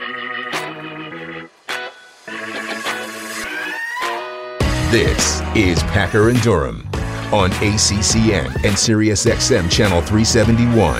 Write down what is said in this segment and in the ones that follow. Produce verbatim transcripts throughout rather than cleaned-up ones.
This is Packer and Durham on A C C N and Sirius X M Channel three seventy-one.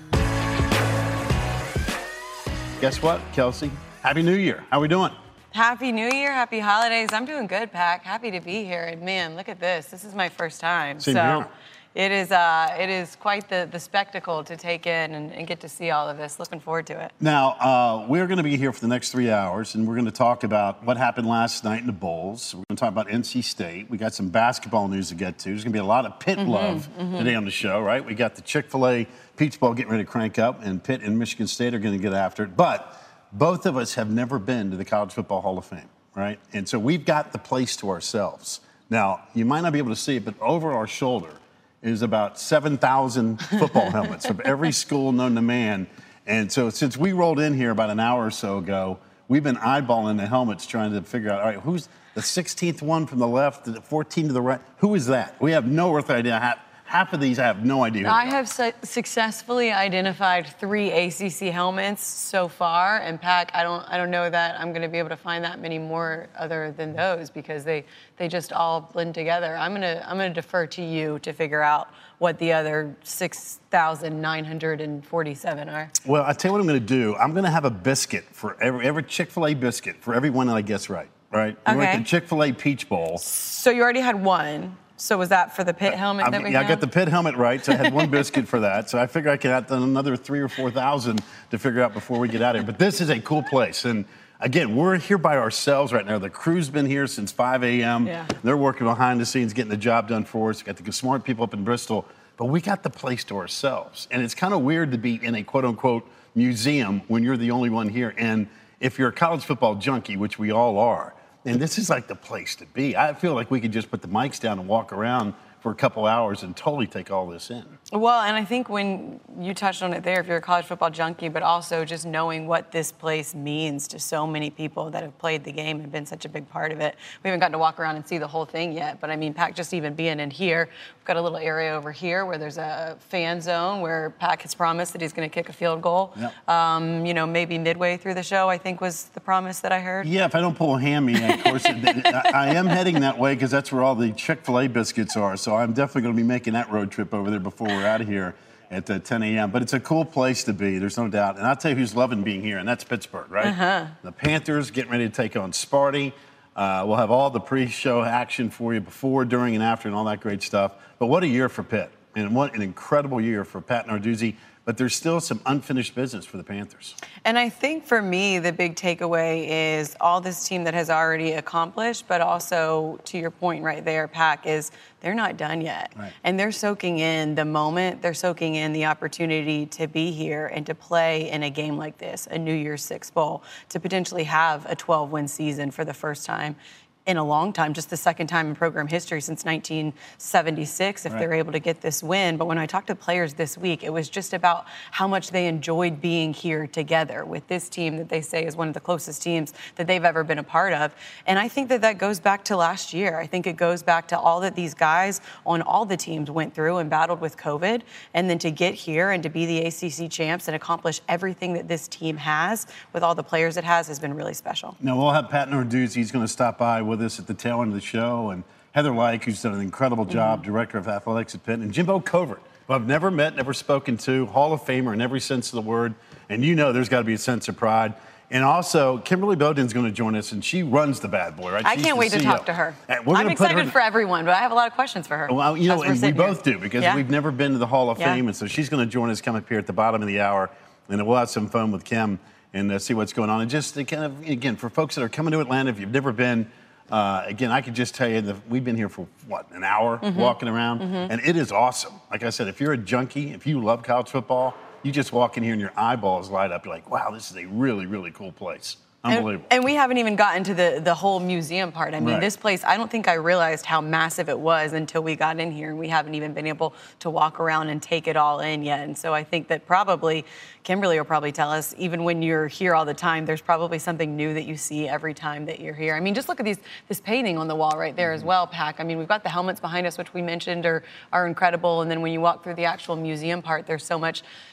Guess what, Kelsey? Happy New Year. How we doing? Happy New Year. Happy holidays. I'm doing good, Pack. Happy to be here. And, man, look at this. This is my first time. Same so here. It is, uh, it is quite the, the spectacle to take in and, and get to see all of this. Looking forward to it. Now, uh, we're going to be here for the next three hours, and we're going to talk about what happened last night in the Bowls. We're going to talk about N C State. We got some basketball news to get to. There's going to be a lot of Pitt Mm-hmm, love mm-hmm. today on the show, right? We got the Chick-fil-A Peach Bowl getting ready to crank up, and Pitt and Michigan State are going to get after it. But both of us have never been to the College Football Hall of Fame, right? And so we've got the place to ourselves. Now, you might not be able to see it, but over our shoulder is about seven thousand football helmets of every school known to man. And so since we rolled in here about an hour or so ago, we've been eyeballing the helmets trying to figure out, all right, who's the sixteenth one from the left, the fourteenth to the right? Who is that? We have no earthly idea. Half, half of these I have no idea who I they are. have su- successfully identified three A C C helmets so far, and Pack, I don't, I don't know that I'm going to be able to find that many more other than those because they, they just all blend together. I'm gonna, I'm gonna defer to you to figure out what the other six thousand nine hundred forty-seven are. Well, I tell you what I'm going to do. I'm going to have a biscuit for every, every Chick-fil-A biscuit for every one that I guess right. Right? Okay. We're at the Chick-fil-A Peach Bowl. So you already had one. So was that for the Pitt helmet I, that we yeah, have? I got the Pitt helmet right, so I had one biscuit for that. So I figure I could add another three or four thousand to figure out before we get out of here. But this is a cool place, and again, we're here by ourselves right now. The crew's been here since five a.m. Yeah. They're working behind the scenes, getting the job done for us. We got the smart people up in Bristol, but we got the place to ourselves, and it's kind of weird to be in a quote-unquote museum when you're the only one here. And if you're a college football junkie, which we all are, and this is like the place to be. I feel like we could just put the mics down and walk around for a couple hours and totally take all this in. Well, and I think when you touched on it there, if you're a college football junkie, but also just knowing what this place means to so many people that have played the game and been such a big part of it. We haven't gotten to walk around and see the whole thing yet, but I mean, Pack just even being in here, we've got a little area over here where there's a fan zone where Pack has promised that he's going to kick a field goal. Yep. Um, you know, maybe midway through the show, I think was the promise that I heard. Yeah, if I don't pull a hammy, of course, I, I am heading that way because that's where all the Chick-fil-A biscuits are. So I'm definitely going to be making that road trip over there before we're out of here at uh, ten a.m. But it's a cool place to be, there's no doubt. And I'll tell you who's loving being here, and that's Pittsburgh, right? Uh-huh. The Panthers getting ready to take on Sparty. Uh, we'll have all the pre-show action for you before, during, and after, and all that great stuff. But what a year for Pitt, and what an incredible year for Pat Narduzzi. But there's still some unfinished business for the Panthers. And I think for me, the big takeaway is all this team that has already accomplished, but also to your point right there, Pack, is they're not done yet. Right. And they're soaking in the moment. They're soaking in the opportunity to be here and to play in a game like this, a New Year's Six Bowl, to potentially have a twelve-win season for the first time in a long time, just the second time in program history since nineteen seventy-six, if right. they're able to get this win. But when I talked to players this week, it was just about how much they enjoyed being here together with this team that they say is one of the closest teams that they've ever been a part of. And I think that that goes back to last year. I think it goes back to all that these guys on all the teams went through and battled with COVID. And then to get here and to be the A C C champs and accomplish everything that this team has with all the players it has has been really special. Now, we'll have Pat Narduzzi. He's going to stop by with us at the tail end of the show, and Heather Lyke, who's done an incredible job, mm-hmm. Director of Athletics at Pitt, and Jimbo Covert, who I've never met, never spoken to, Hall of Famer in every sense of the word, and you know there's got to be a sense of pride. And also, Kimberly Bowden's going to join us, and she runs the bad boy, right? I She's can't wait C E O. to talk to her. We're I'm gonna put excited her... for everyone, but I have a lot of questions for her. Well, you know, and we both here. do, because yeah. we've never been to the Hall of yeah. Fame, and so she's going to join us, come up here at the bottom of the hour, and we'll have some fun with Kim and uh, see what's going on. And just to kind of, again, for folks that are coming to Atlanta, if you've never been, uh, again, I could just tell you that we've been here for, what, an hour mm-hmm. walking around, mm-hmm. and it is awesome. Like I said, if you're a junkie, if you love college football, you just walk in here and your eyeballs light up. You're like, wow, this is a really, really cool place. Unbelievable. And, and we haven't even gotten to the, the whole museum part. I mean, right. this place, I don't think I realized how massive it was until we got in here, and we haven't even been able to walk around and take it all in yet. And so I think that probably, Kimberly will probably tell us, even when you're here all the time, there's probably something new that you see every time that you're here. I mean, just look at these this painting on the wall right there as well, Pack. I mean, we've got the helmets behind us, which we mentioned are, are incredible. And then when you walk through the actual museum part, there's so much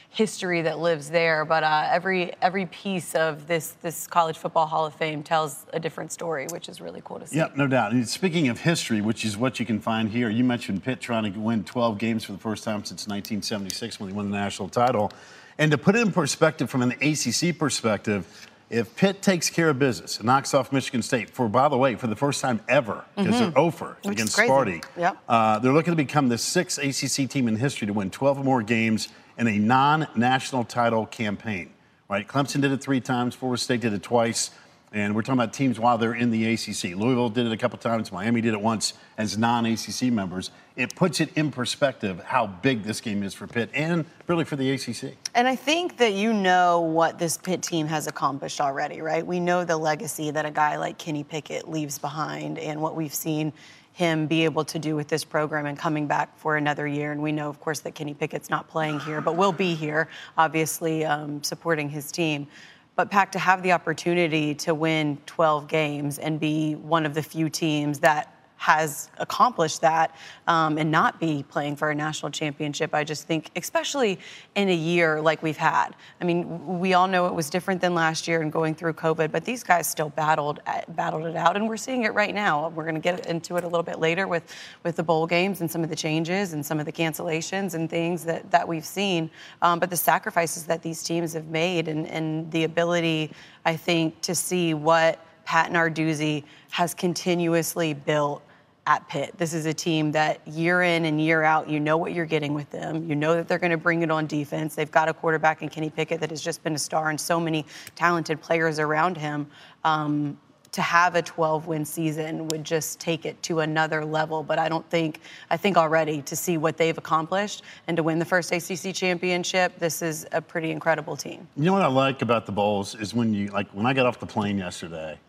history that lives there. But uh, every every piece of this this College Football Hall of Fame tells a different story, which is really cool to see. Yeah, no doubt. And speaking of history, which is what you can find here, you mentioned Pitt trying to win twelve games for the first time since nineteen seventy-six when they won the national title. And to put it in perspective from an A C C perspective, if Pitt takes care of business and knocks off Michigan State for, by the way, for the first time ever, because mm-hmm. they're over Which against crazy. Sparty, yep. uh, they're looking to become the sixth A C C team in history to win twelve or more games in a non-national title campaign. Right? Clemson did it three times, Florida State did it twice. And we're talking about teams while they're in the A C C. Louisville did it a couple times. Miami did it once as non-A C C members. It puts it in perspective how big this game is for Pitt and really for the A C C. And I think that you know what this Pitt team has accomplished already, right? We know the legacy that a guy like Kenny Pickett leaves behind and what we've seen him be able to do with this program and coming back for another year. And we know, of course, that Kenny Pickett's not playing here, but will be here, obviously, um, supporting his team. But, Pac, to have the opportunity to win twelve games and be one of the few teams that has accomplished that um, and not be playing for a national championship, I just think, especially in a year like we've had. I mean, we all know it was different than last year and going through COVID, but these guys still battled battled it out, and we're seeing it right now. We're going to get into it a little bit later with, with the bowl games and some of the changes and some of the cancellations and things that, that we've seen. Um, but the sacrifices that these teams have made and, and the ability, I think, to see what Pat Narduzzi has continuously built at Pitt. This is a team that year in and year out, you know what you're getting with them. You know that they're going to bring it on defense. They've got a quarterback in Kenny Pickett that has just been a star and so many talented players around him. Um, to have a twelve-win season would just take it to another level. But I don't think, I think already to see what they've accomplished and to win the first A C C championship, this is a pretty incredible team. You know what I like about the Bowls is when you, like when I got off the plane yesterday,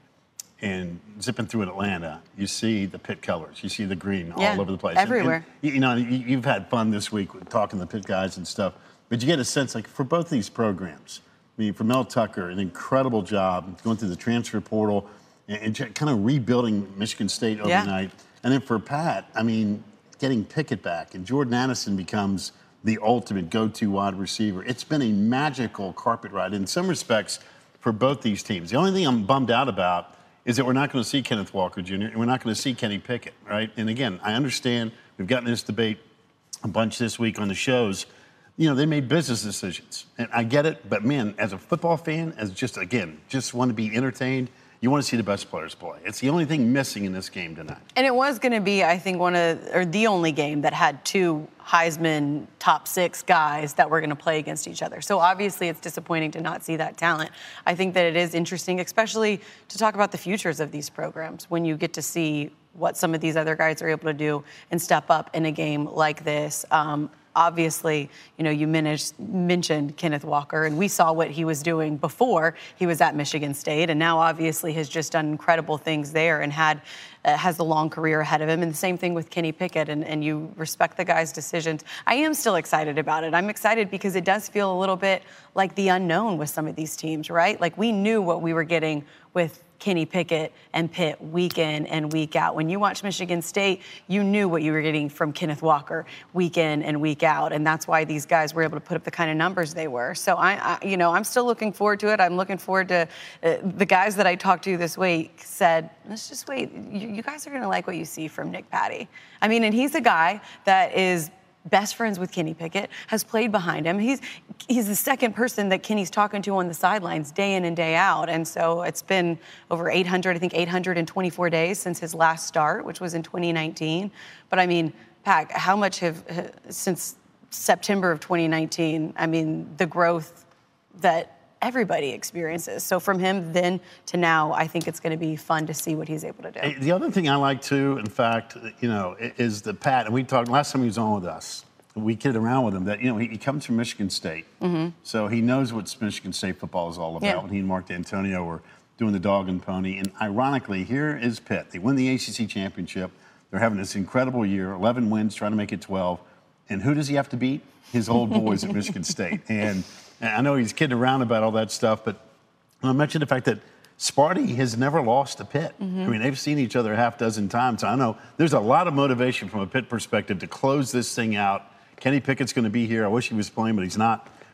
and zipping through Atlanta, you see the Pitt colors. You see the green yeah, all over the place. Everywhere. And, and, you know, you've had fun this week with talking to the Pitt guys and stuff. But you get a sense, like, for both these programs, I mean, for Mel Tucker, an incredible job going through the transfer portal and, and kind of rebuilding Michigan State overnight. Yeah. And then for Pat, I mean, getting Pickett back. And Jordan Addison becomes the ultimate go-to wide receiver. It's been a magical carpet ride in some respects for both these teams. The only thing I'm bummed out about is that we're not going to see Kenneth Walker Junior and we're not going to see Kenny Pickett, right? And again, I understand we've gotten this debate a bunch this week on the shows. You know, they made business decisions, and I get it. But man, as a football fan, as just again, just want to be entertained. You want to see the best players play. It's the only thing missing in this game tonight. And it was going to be, I think, one of, or the only game that had two Heisman top six guys that were going to play against each other. So obviously it's disappointing to not see that talent. I think that it is interesting, especially to talk about the futures of these programs when you get to see what some of these other guys are able to do and step up in a game like this. Um, Obviously, you know, you mentioned Kenneth Walker, and we saw what he was doing before he was at Michigan State, and now obviously has just done incredible things there and had uh, has a long career ahead of him. And the same thing with Kenny Pickett, and, and you respect the guy's decisions. I am still excited about it. I'm excited because it does feel a little bit like the unknown with some of these teams, right? Like we knew what we were getting with Kenny Pickett and Pitt week in and week out. When you watch Michigan State, you knew what you were getting from Kenneth Walker week in and week out, and that's why these guys were able to put up the kind of numbers they were. So I, I you know, I'm still looking forward to it. I'm looking forward to uh, the guys that I talked to this week said, let's just wait. You, you guys are going to like what you see from Nick Patty. I mean, and he's a guy that is best friends with Kenny Pickett, has played behind him. He's he's the second person that Kenny's talking to on the sidelines day in and day out. And so it's been over eight hundred, I think eight hundred twenty-four days since his last start, which was in twenty nineteen. But I mean, Pac, how much have, since September of twenty nineteen, I mean, the growth that everybody experiences. So from him then to now, I think it's going to be fun to see what he's able to do. The other thing I like too, in fact, you know, is the Pat, and we talked last time he was on with us, we kidded around with him that, you know, he, he comes from Michigan State. Mm-hmm. So he knows what Michigan State football is all about. Yeah. And he and Mark D'Antonio were doing the dog and pony. And ironically, here is Pitt. They win the A C C championship. They're having this incredible year, eleven wins, trying to make it twelve. And who does he have to beat? His old boys at Michigan State. And And I know he's kidding around about all that stuff, but I mentioned the fact that Sparty has never lost to Pitt. Mm-hmm. I mean, they've seen each other a half dozen times. I know there's a lot of motivation from a Pitt perspective to close this thing out. Kenny Pickett's going to be here. I wish he was playing, but he's not.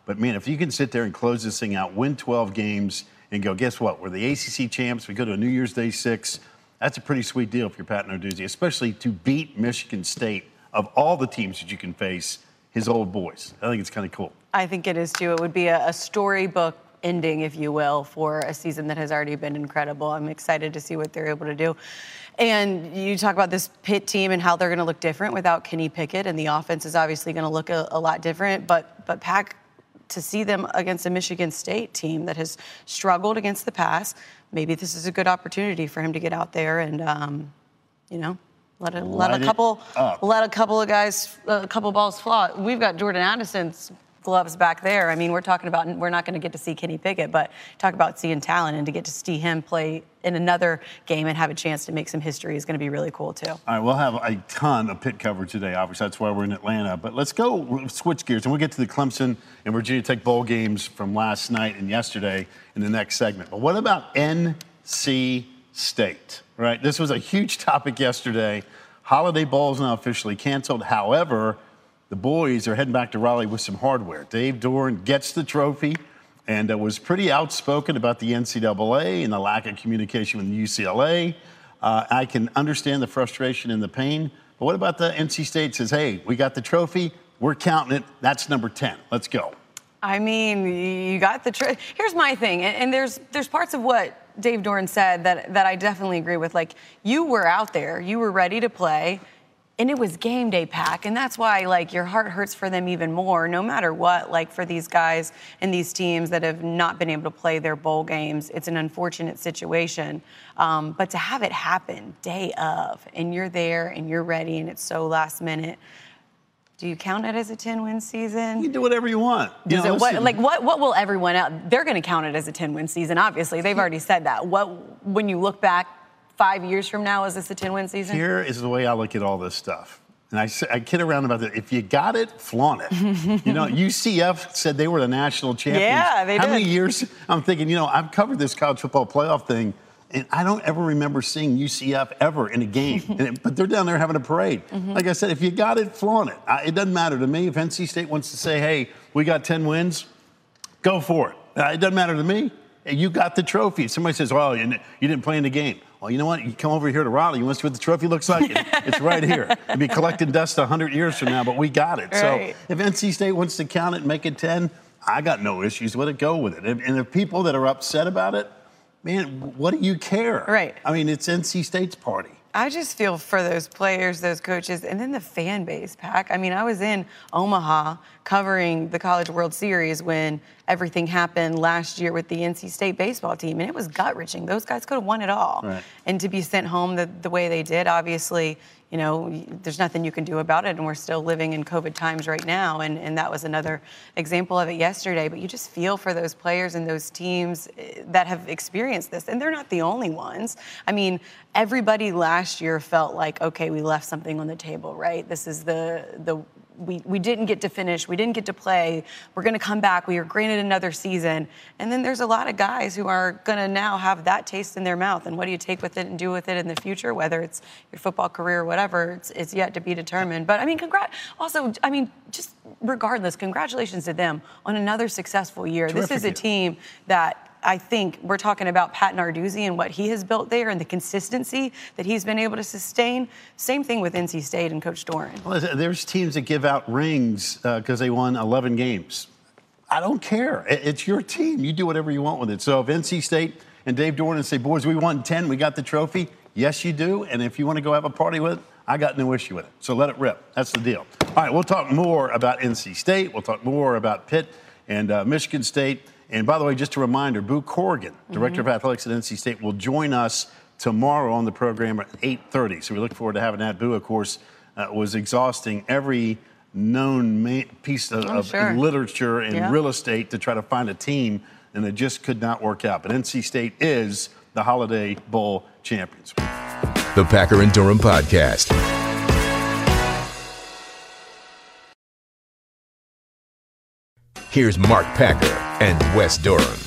But, man, if you can sit there and close this thing out, win twelve games, and go, guess what? We're the A C C champs. We go to a New Year's Day six. That's a pretty sweet deal if you're Pat Narduzzi, especially to beat Michigan State of all the teams that you can face, his old boys. I think it's kind of cool. I think it is, too. It would be a, a storybook ending, if you will, for a season that has already been incredible. I'm excited to see what they're able to do. And you talk about this Pitt team and how they're going to look different without Kenny Pickett, and the offense is obviously going to look a, a lot different. But, but Pack, to see them against a Michigan State team that has struggled against the pass, maybe this is a good opportunity for him to get out there and, um, you know, let a, let a couple let a couple of guys, a couple balls fly. We've got Jordan Addison's gloves back there. I mean, we're talking about, we're not going to get to see Kenny Pickett, but talk about seeing talent, and to get to see him play in another game and have a chance to make some history is going to be really cool, too. All right, we'll have a ton of Pitt coverage today. Obviously, that's why we're in Atlanta. But let's go we'll switch gears, and we'll get to the Clemson and Virginia Tech bowl games from last night and yesterday in the next segment. But what about N C State, right? This was a huge topic yesterday. Holiday Bowl is now officially canceled. However, the boys are heading back to Raleigh with some hardware. Dave Doeren gets the trophy and uh, was pretty outspoken about the N C double A and the lack of communication with U C L A. Uh, I can understand the frustration and the pain, but what about the N C State says, hey, we got the trophy, we're counting it, that's number ten, let's go. I mean, you got the trophy. Here's my thing, and, and there's there's parts of what Dave Doeren said that, that I definitely agree with. Like, you were out there, you were ready to play, and it was game day, Pack, and that's why, like, your heart hurts for them even more, no matter what. Like, for these guys and these teams that have not been able to play their bowl games, it's an unfortunate situation. Um, but to have it happen day of, and you're there, and you're ready, and it's so last minute, do you count it as a ten-win season? You can do whatever you want. You Does know, it, what, like, what, what will everyone out? They're going to count it as a ten-win season, obviously. They've already said that. What, when you look back five years from now, is this a ten-win season? Here is the way I look at all this stuff. And I, I kid around about that. If you got it, flaunt it. You know, U C F said they were the national champions. Yeah, they How did. many years? I'm thinking, you know, I've covered this college football playoff thing, and I don't ever remember seeing U C F ever in a game. and it, but they're down there having a parade. Mm-hmm. Like I said, if you got it, flaunt it. I, it doesn't matter to me. If N C State wants to say, hey, we got ten wins, go for it. Uh, it doesn't matter to me. You got the trophy. Somebody says, well, you didn't play in the game. Well, you know what? You come over here to Raleigh. You want to see what the trophy looks like? It's right here. You'll be collecting dust one hundred years from now, but we got it. Right. So if N C State wants to count it and make it ten, I got no issues with it. Go with it. And the people that are upset about it, man, what do you care? Right. I mean, it's N C State's party. I just feel for those players, those coaches, and then the fan base, Pack. I mean, I was in Omaha covering the College World Series when everything happened last year with the N C State baseball team, and it was gut-wrenching. Those guys could have won it all. Right. And to be sent home the, the way they did, obviously, you know, there's nothing you can do about it, and we're still living in COVID times right now, and, and that was another example of it yesterday. But you just feel for those players and those teams that have experienced this, and they're not the only ones. I mean, everybody last year felt like, okay, we left something on the table, right? This is the the we we didn't get to finish, we didn't get to play. We're going to come back. We are granted another season, and then there's a lot of guys who are going to now have that taste in their mouth. And what do you take with it and do with it in the future? Whether it's your football career or whatever, it's, it's yet to be determined. But I mean, congrat. Also, I mean, just regardless, congratulations to them on another successful year. Terrific This is a year. team that I think we're talking about Pat Narduzzi and what he has built there and the consistency that he's been able to sustain. Same thing with N C State and Coach Doeren. Well, there's teams that give out rings because uh, they won eleven games. I don't care. It's your team. You do whatever you want with it. So if N C State and Dave Doeren say, boys, we won ten, we got the trophy, yes, you do. And if you want to go have a party with it, I got no issue with it. So let it rip. That's the deal. All right, we'll talk more about N C State. We'll talk more about Pitt and uh, Michigan State. And by the way, just a reminder, Boo Corrigan, Director mm-hmm. of Athletics at N C State, will join us tomorrow on the program at eight thirty. So we look forward to having that. Boo, of course, uh, was exhausting every known ma- piece of, oh, of sure. literature and yeah. real estate to try to find a team, and it just could not work out. But N C State is the Holiday Bowl champions. The Packer and Durham Podcast. Here's Mark Packer and Wes Durham.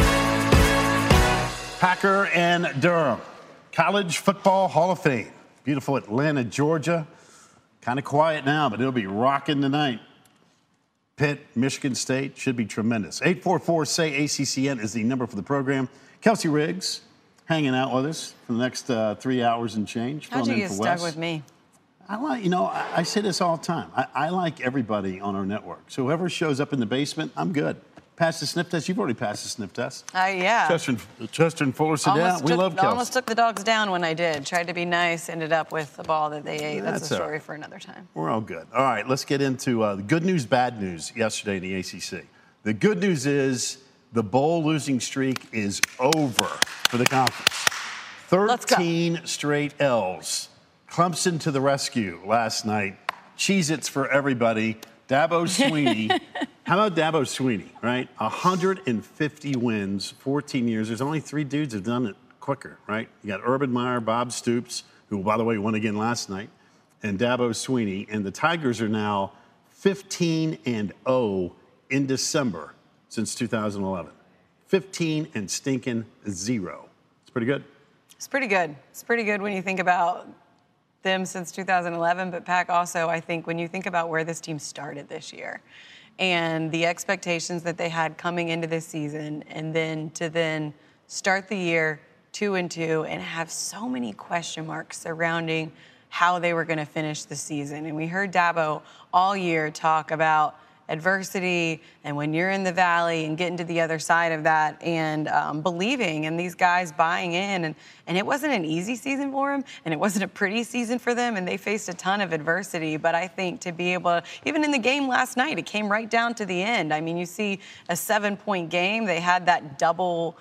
Packer and Durham, College Football Hall of Fame. Beautiful Atlanta, Georgia. Kind of quiet now, but it'll be rocking tonight. Pitt, Michigan State should be tremendous. eight four four, S A Y, A C C N is the number for the program. Kelsey Riggs hanging out with us for the next uh, three hours and change. How'd you get stuck Wes. with me? I like, you know, I, I say this all the time. I, I like everybody on our network. So whoever shows up in the basement, I'm good. Pass the sniff test. You've already passed the sniff test. Uh, yeah. Chester, Chester and Fuller sit down. We love Kelsey. Almost took the dogs down when I did. Tried to be nice. Ended up with the ball that they ate. That's, That's a story right. for another time. We're all good. All right, let's get into uh, the good news, bad news yesterday in the A C C. The good news is the bowl losing streak is over for the conference. thirteen straight L's. Clemson to the rescue last night. Cheez-Its for everybody. Dabo Swinney. How about Dabo Swinney, right? one hundred fifty wins, fourteen years. There's only three dudes who've done it quicker, right? You got Urban Meyer, Bob Stoops, who, by the way, won again last night, and Dabo Swinney. And the Tigers are now fifteen and oh in December since two thousand eleven. fifteen and stinking zero. It's pretty good. It's pretty good. It's pretty good when you think about them since two thousand eleven, but Pack, also, I think when you think about where this team started this year and the expectations that they had coming into this season, and then to then start the year two and two and have so many question marks surrounding how they were going to finish the season. And we heard Dabo all year talk about adversity and when you're in the valley and getting to the other side of that and um, believing and these guys buying in. And, and it wasn't an easy season for them, and it wasn't a pretty season for them, and they faced a ton of adversity. But I think to be able to, even in the game last night, it came right down to the end. I mean, you see a seven-point game. They had that double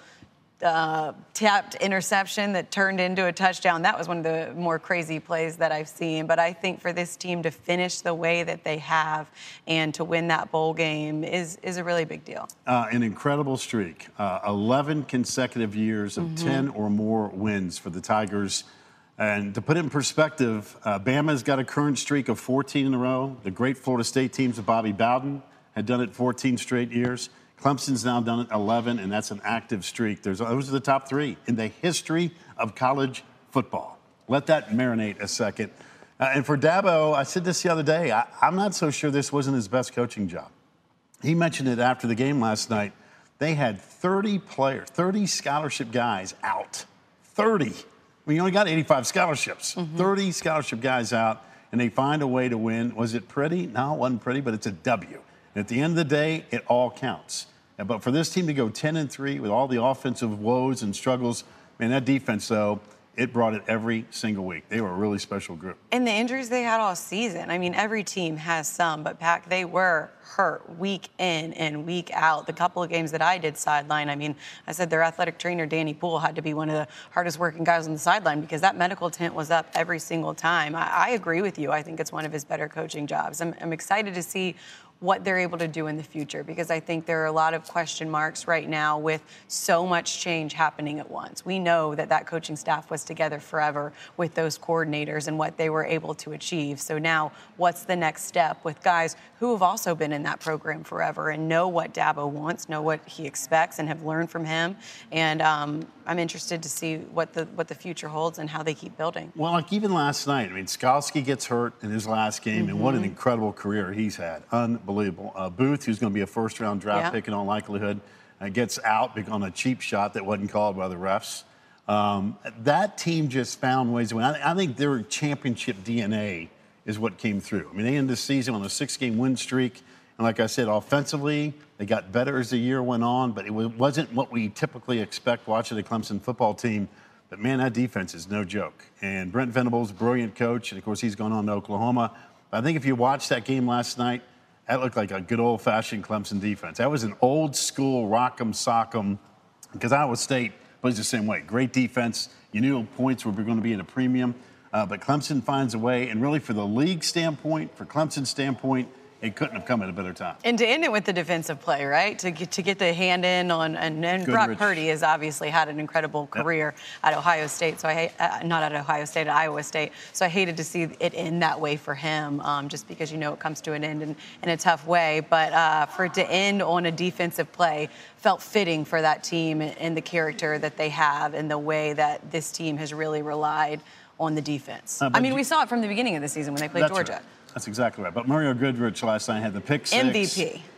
Uh, tapped interception that turned into a touchdown. That was one of the more crazy plays that I've seen. But I think for this team to finish the way that they have and to win that bowl game is is a really big deal. Uh, an incredible streak. Uh, eleven consecutive years of mm-hmm. ten or more wins for the Tigers. And to put it in perspective, uh, Bama's got a current streak of fourteen in a row. The great Florida State teams of Bobby Bowden had done it fourteen straight years. Clemson's now done it eleven, and that's an active streak. There's, those are the top three in the history of college football. Let that marinate a second. Uh, and for Dabo, I said this the other day, I, I'm not so sure this wasn't his best coaching job. He mentioned it after the game last night. They had thirty players, thirty scholarship guys out. thirty. I mean, you only got eighty-five scholarships. Mm-hmm. thirty scholarship guys out, and they find a way to win. Was it pretty? No, it wasn't pretty, but it's a W. And at the end of the day, it all counts. But for this team to go ten and three with all the offensive woes and struggles, man, that defense, though, it brought it every single week. They were a really special group. And the injuries they had all season. I mean, every team has some, but Pack, they were hurt week in and week out. The couple of games that I did sideline, I mean, I said their athletic trainer, Danny Poole, had to be one of the hardest working guys on the sideline because that medical tent was up every single time. I, I agree with you. I think it's one of his better coaching jobs. I'm, I'm excited to see what they're able to do in the future, because I think there are a lot of question marks right now with so much change happening at once. We know that that coaching staff was together forever with those coordinators and what they were able to achieve. So now what's the next step with guys who have also been in that program forever and know what Dabo wants, know what he expects, and have learned from him. And um, I'm interested to see what the what the future holds and how they keep building. Well, like even last night, I mean, Skalski gets hurt in his last game, mm-hmm. and what an incredible career he's had. Unbelievable. Uh, Booth, who's going to be a first-round draft yeah. pick in all likelihood, uh, gets out on a cheap shot that wasn't called by the refs. Um, that team just found ways to win. I, I think their championship D N A is what came through. I mean, they ended the season on a six-game win streak. And like I said, offensively, they got better as the year went on, but it wasn't what we typically expect watching a Clemson football team. But, man, that defense is no joke. And Brent Venables, brilliant coach, and, of course, he's gone on to Oklahoma. But I think if you watched that game last night, that looked like a good old-fashioned Clemson defense. That was an old-school rock'em sock'em, because Iowa State plays the same way. Great defense. You knew points were going to be at a premium. Uh, but Clemson finds a way, and really for the league standpoint, for Clemson's standpoint, it couldn't have come at a better time. And to end it with the defensive play, right? To get to get the hand in on, and, and Brock Purdy has obviously had an incredible career yep. at Ohio State. So I hate, uh, not at Ohio State, at Iowa State. So I hated to see it end that way for him, um, just because you know it comes to an end in, in a tough way. But uh, for it to end on a defensive play felt fitting for that team and the character that they have and the way that this team has really relied on the defense. Uh, I mean, we saw it from the beginning of the season when they played Georgia. Right. That's exactly right. But Mario Goodrich last night had the pick six. M V P.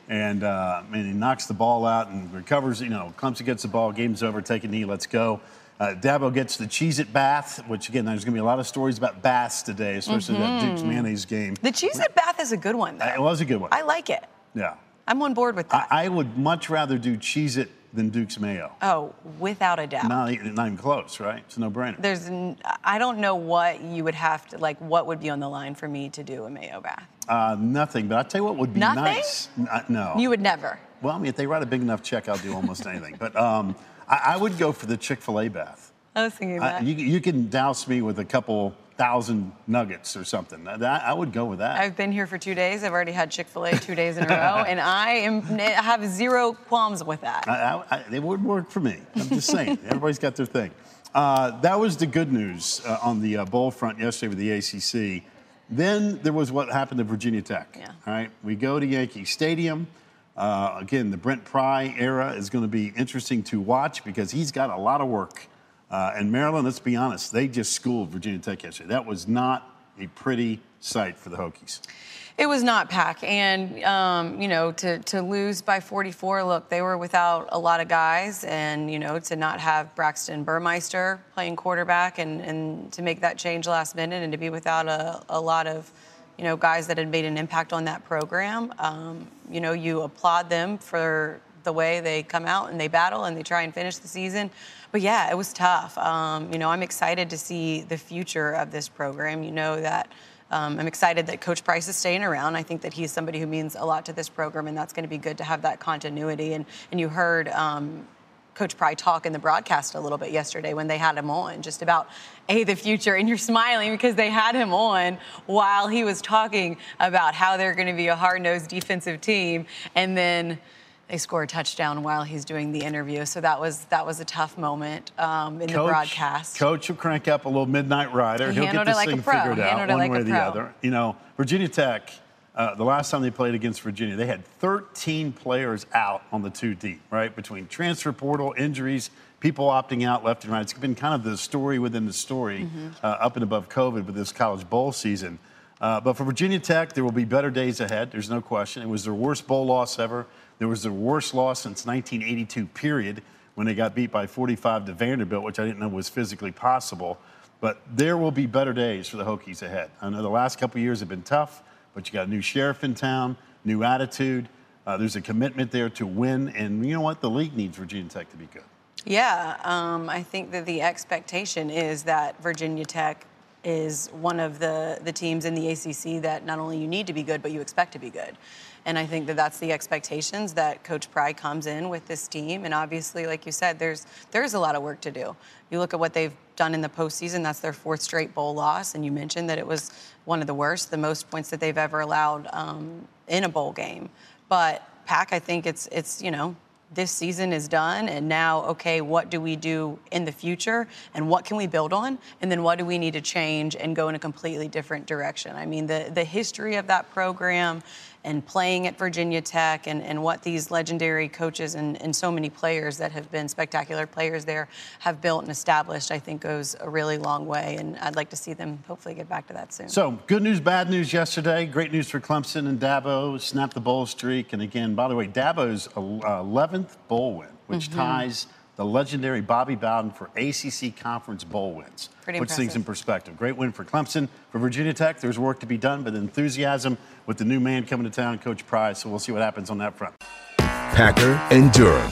And, uh, man, he knocks the ball out and recovers. You know, Clemson gets the ball, game's over, take a knee, let's go. Uh, Dabo gets the Cheez-It bath, which, again, there's going to be a lot of stories about baths today, especially mm-hmm. that Duke's mayonnaise game. The Cheez-It bath is a good one, though. It was a good one. I like it. Yeah. I'm on board with that. I, I would much rather do Cheez-It than Duke's mayo. Oh, without a doubt. Not, not even close, right? It's a no-brainer. There's, I don't know what you would have to, like, what would be on the line for me to do a mayo bath? Uh, nothing, but I'll tell you what would be Nothing? nice. Uh, no. You would never? Well, I mean, if they write a big enough check, I'll do almost anything. But um, I, I would go for the Chick-fil-A bath. I was thinking that. I, you, you can douse me with a couple thousand nuggets or something. I, I would go with that. I've been here for two days. I've already had Chick-fil-A two days in a row, and I am I have zero qualms with that. I, I, it would work for me. I'm just saying. Everybody's got their thing. Uh, that was the good news uh, on the uh, bowl front yesterday with the A C C. Then there was what happened to Virginia Tech. Yeah. All right, we go to Yankee Stadium. Uh, again, the Brent Pry era is going to be interesting to watch because he's got a lot of work. Uh, and Maryland, let's be honest, they just schooled Virginia Tech yesterday. That was not a pretty sight for the Hokies. It was not, Pack. And, um, you know, to, to lose by forty-four, look, they were without a lot of guys. And, you know, to not have Braxton Burmeister playing quarterback and, and to make that change last minute and to be without a, a lot of, you know, guys that had made an impact on that program, um, you know, you applaud them for the way they come out and they battle and they try and finish the season. But, yeah, it was tough. Um, you know, I'm excited to see the future of this program. You know that um, I'm excited that Coach Price is staying around. I think that he's somebody who means a lot to this program, and that's going to be good to have that continuity. And, and you heard um, Coach Pry talk in the broadcast a little bit yesterday when they had him on, just about, A, the future. And you're smiling because they had him on while he was talking about how they're going to be a hard-nosed defensive team. And then they score a touchdown while he's doing the interview. So that was that was a tough moment um, in Coach, the broadcast. Coach will crank up a little Midnight Rider. He He'll handled get this it like thing a pro. figured He out handled it one like way a or the pro. other. You know, Virginia Tech, uh, the last time they played against Virginia, they had thirteen players out on the two deep, right? Between transfer portal, injuries, people opting out left and right. It's been kind of the story within the story mm-hmm. uh, up and above COVID with this college bowl season. Uh, but for Virginia Tech, there will be better days ahead. There's no question. It was their worst bowl loss ever. There was their worst loss since nineteen eighty-two, period, when they got beat by forty-five to Vanderbilt, which I didn't know was physically possible. But there will be better days for the Hokies ahead. I know the last couple of years have been tough, but you got a new sheriff in town, new attitude. Uh, there's a commitment there to win. And you know what? The league needs Virginia Tech to be good. Yeah, um, I think that the expectation is that Virginia Tech is one of the, the teams in the A C C that not only you need to be good, but you expect to be good. And I think that that's the expectations that Coach Pry comes in with this team. And obviously, like you said, there's there's a lot of work to do. You look at what they've done in the postseason, that's their fourth straight bowl loss. And you mentioned that it was one of the worst, the most points that they've ever allowed um, in a bowl game. But, Pack, I think it's it's, you know, this season is done, and now, okay, what do we do in the future, and what can we build on, and then what do we need to change and go in a completely different direction? I mean, the, the history of that program and playing at Virginia Tech and, and what these legendary coaches and, and so many players that have been spectacular players there have built and established, I think goes a really long way, and I'd like to see them hopefully get back to that soon. So, good news, bad news yesterday. Great news for Clemson and Dabo, snapped the bowl streak. And again, by the way, Dabo's eleventh bowl win, which mm-hmm. ties the legendary Bobby Bowden for A C C Conference bowl wins. Pretty Puts impressive. things in perspective. Great win for Clemson. For Virginia Tech, there's work to be done, but enthusiasm with the new man coming to town, Coach Pry. So we'll see what happens on that front. Packer and Durham.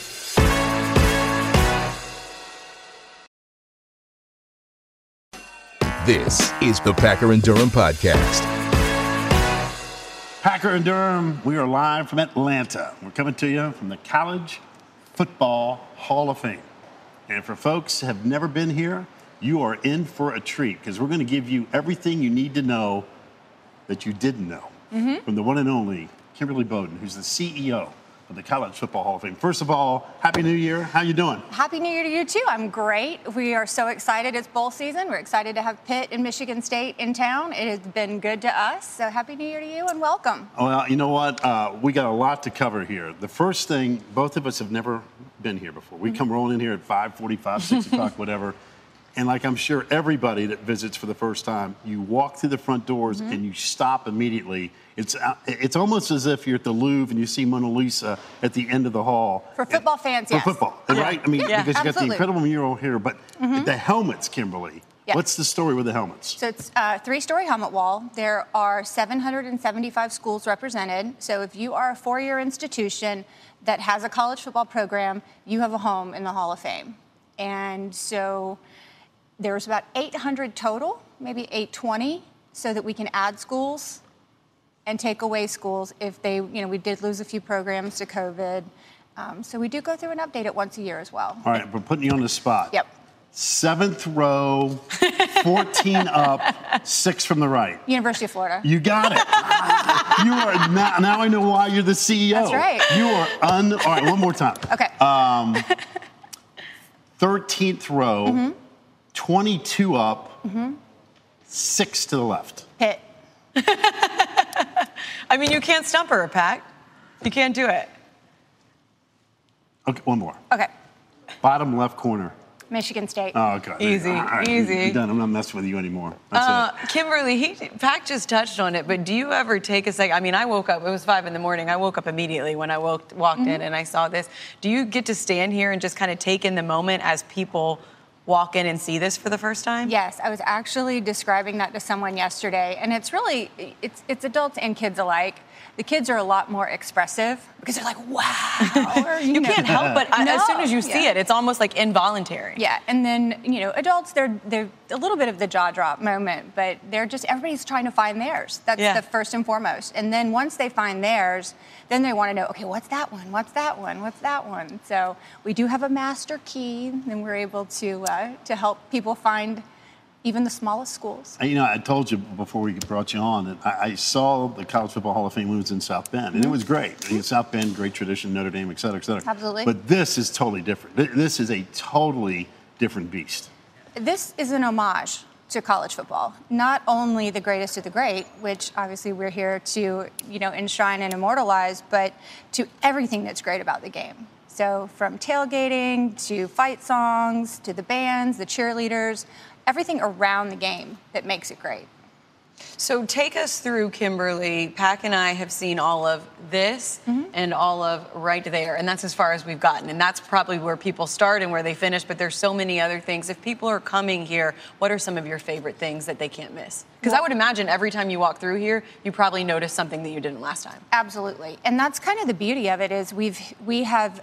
This is the Packer and Durham podcast. Packer and Durham, we are live from Atlanta. We're coming to you from the College Football Hall of Fame. And for folks who have never been here, you are in for a treat because we're going to give you everything you need to know that you didn't know mm-hmm. from the one and only Kimberly Bowden, who's the C E O of the College Football Hall of Fame. First of all, Happy New Year. How you doing? Happy New Year to you, too. I'm great. We are so excited. It's bowl season. We're excited to have Pitt and Michigan State in town. It has been good to us. So Happy New Year to you and welcome. Well, you know what? Uh, we got a lot to cover here. The first thing, both of us have never been here before. We mm-hmm. come rolling in here at five forty-five, six o'clock, whatever. And like I'm sure everybody that visits for the first time, you walk through the front doors mm-hmm. and you stop immediately. It's it's almost as if you're at the Louvre and you see Mona Lisa at the end of the hall. For football fans, for yes. For football, Yeah. right? I mean, yeah, because you got the absolutely. incredible mural here, but mm-hmm. the helmets, Kimberly. Yes. What's the story with the helmets? So it's a three-story helmet wall. There are seven hundred seventy-five schools represented. So if you are a four-year institution that has a college football program, you have a home in the Hall of Fame. And so there's about eight hundred total, maybe eight twenty, so that we can add schools and take away schools if they, you know, we did lose a few programs to COVID. Um, so we do go through and update it once a year as well. All right, we're putting you on the spot. Yep. Seventh row, fourteen up, six from the right. University of Florida. You got it. You are now, now I know why you're the C E O. That's right. You are un. All right, one more time. Okay. Um, thirteenth row, mm-hmm. twenty-two up, mm-hmm. six to the left. Hit. I mean, you can't stump her, Pat. You can't do it. Okay, one more. Okay. Bottom left corner. Michigan State. Oh, okay. Easy, right, easy. You're done. I'm not messing with you anymore. That's uh, it. Kimberly, he, Pat just touched on it, but do you ever take a second? I mean, I woke up, it was five in the morning. I woke up immediately when I woke, walked mm-hmm. in and I saw this. Do you get to stand here and just kind of take in the moment as people walk in and see this for the first time? Yes, I was actually describing that to someone yesterday, and it's really, it's, it's adults and kids alike. The kids are a lot more expressive because they're like, wow. Or, you you know. can't help but No, as soon as you see yeah. it, it's almost like involuntary. Yeah, and then, you know, adults, they're they're a little bit of the jaw drop moment, but they're just, everybody's trying to find theirs. That's Yeah. the first and foremost. And then once they find theirs, then they want to know, okay, what's that one? What's that one? What's that one? So we do have a master key, and we're able to uh, to help people find even the smallest schools. You know, I told you before we brought you on that I, I saw the College Football Hall of Fame when it was in South Bend, and mm-hmm. it was great. I mean, South Bend, great tradition, Notre Dame, et cetera, et cetera. Absolutely. But this is totally different. This is a totally different beast. This is an homage to college football. Not only the greatest of the great, which obviously we're here to, you know, enshrine and immortalize, but to everything that's great about the game. So from tailgating to fight songs to the bands, the cheerleaders, everything around the game that makes it great. So take us through, Kimberly. Pac and I have seen all of this mm-hmm. and all of right there, and that's as far as we've gotten. And that's probably where people start and where they finish, but there's so many other things. If people are coming here, what are some of your favorite things that they can't miss? Because well, I would imagine every time you walk through here, you probably notice something that you didn't last time. Absolutely. And that's kind of the beauty of it is we've we have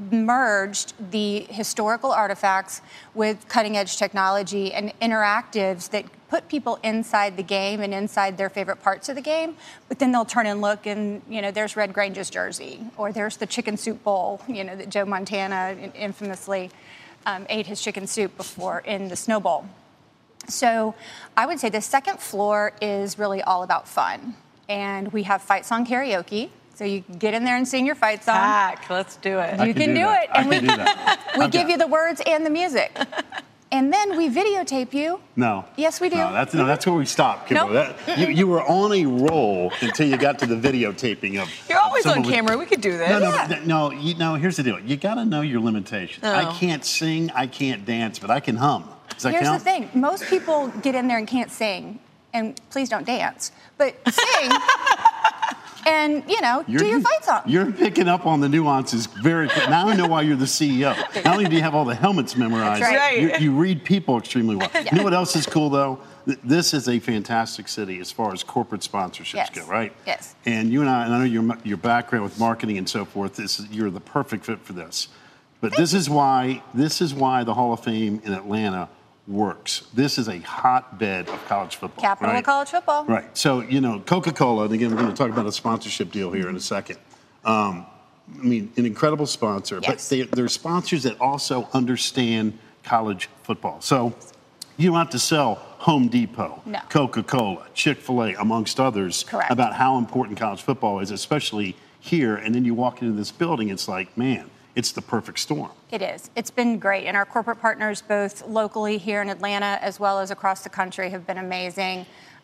merged the historical artifacts with cutting-edge technology and interactives that put people inside the game and inside their favorite parts of the game, but then they'll turn and look and, you know, there's Red Grange's jersey, or there's the chicken soup bowl, you know, that Joe Montana infamously um, ate his chicken soup before in the Snow Bowl. So I would say the second floor is really all about fun. And we have fight song karaoke. So you can get in there and sing your fight song. Pac, let's do it. You can, can do, do it. I and can we, do that. we give you the words and the music. And then we videotape you. No. Yes, we do. No, that's, no, that's where we stop, Kimberly. Nope. That, you, you were on a roll until you got to the videotaping of. You're always of on camera. We could do this. No, no, Yeah. but, no. You know, here's the deal. You got to know your limitations. Oh. I can't sing, I can't dance, but I can hum. Does that Here's count? the thing. Most people get in there and can't sing. And please don't dance. But sing. And, you know, You're, do your fight song. You're picking up on the nuances very quick. Now I know why you're the C E O. Not only do you have all the helmets memorized, That's right. you, you read people extremely well. Yeah. You know what else is cool, though? Th- This is a fantastic city as far as corporate sponsorships Yes. go, right? Yes. And you and I, and I know your, your background with marketing and so forth, this is, you're the perfect fit for this. But this is why this is why the Hall of Fame in Atlanta works. This is a hotbed of college football. Capital right? of college football. Right. So, you know, Coca-Cola, and again, we're going to talk about a sponsorship deal here in a second. Um, I mean, an incredible sponsor, Yes. but they, they're sponsors that also understand college football. So you don't have to sell Home Depot, No. Coca-Cola, Chick-fil-A, amongst others, Correct. about how important college football is, especially here. And then you walk into this building, it's like, man, it's the perfect storm. It is. It's been great. And our corporate partners, both locally here in Atlanta as well as across the country, have been amazing.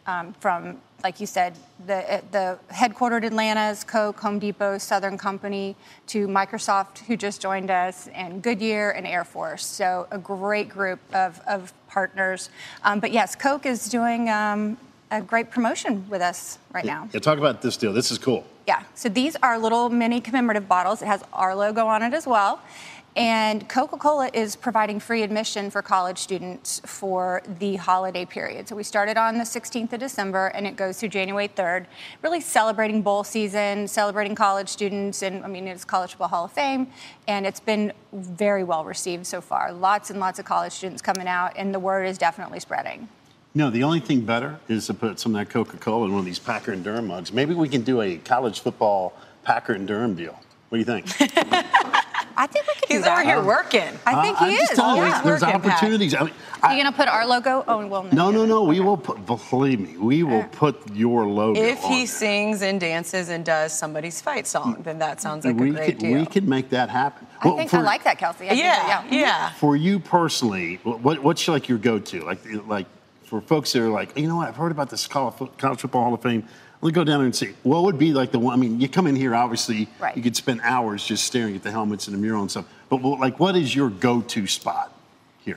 um, from, like you said, the the headquartered Atlanta's, Coke, Home Depot, Southern Company, to Microsoft, who just joined us, and Goodyear and Air Force. So a great group of, of partners. Um, but yes, Coke is doing um, a great promotion with us right now. Yeah, talk about this deal. This is cool. Yeah, so these are little mini commemorative bottles. It has our logo on it as well. And Coca-Cola is providing free admission for college students for the holiday period. So we started on the sixteenth of December, and it goes through January third, really celebrating bowl season, celebrating college students, and I mean, it's College Football Hall of Fame, and it's been very well received so far. Lots and lots of college students coming out, and the word is definitely spreading. No, the only thing better is to put some of that Coca-Cola in one of these Packer and Durham mugs. Maybe we can do a college football Packer and Durham deal. What do you think? I think we could do He's that. over here working. I think uh, he I'm just is. telling you, Yeah. there's, there's Working, Pat. opportunities. I mean, Are I, you going to put our logo? Oh, well, no, no, no. We will put, believe me, we will put your logo If on he there. sings and dances and does somebody's fight song, then that sounds like we a great could, deal. We could make that happen. I Well, think for, I like that, Kelsey. I yeah, think that, yeah. For you personally, what, what's like your go-to? Like, like for folks that are like, you know what, I've heard about this College Football Hall of Fame. Let me go down there and see. What would be like the one? I mean, you come in here, obviously, Right. you could spend hours just staring at the helmets and the mural and stuff. But what- like, what is your go-to spot here?